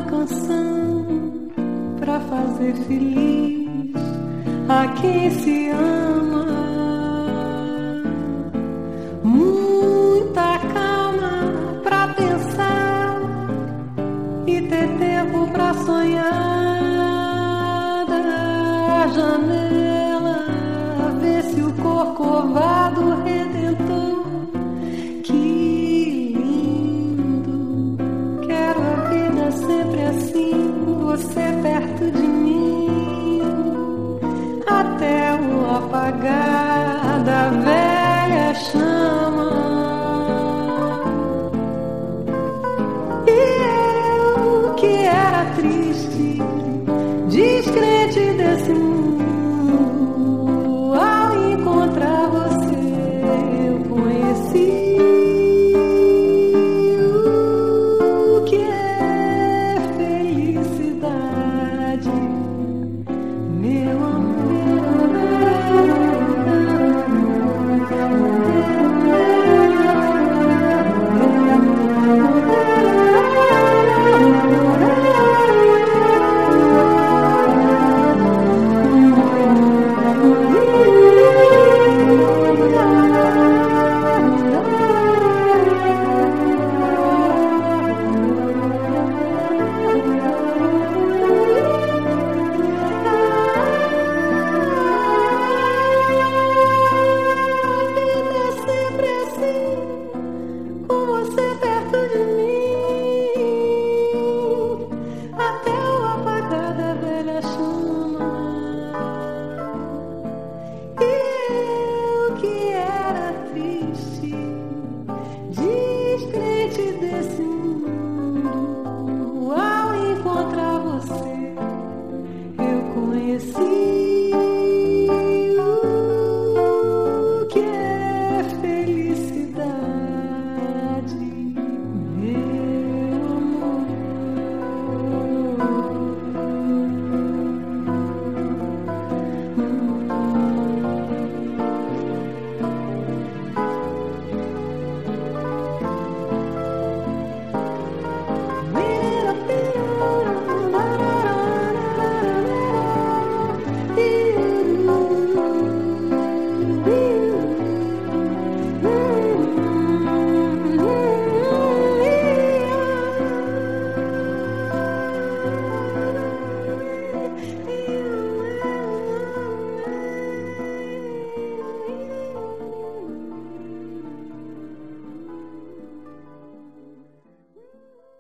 canção pra fazer feliz a quem se ama. Muita calma pra pensar e ter tempo pra sonhar. Da janela vê-se o corcovado redentor. Que lindo, quero a vida sempre assim, você perto de mim, até o apagar da velha chama. E eu que era triste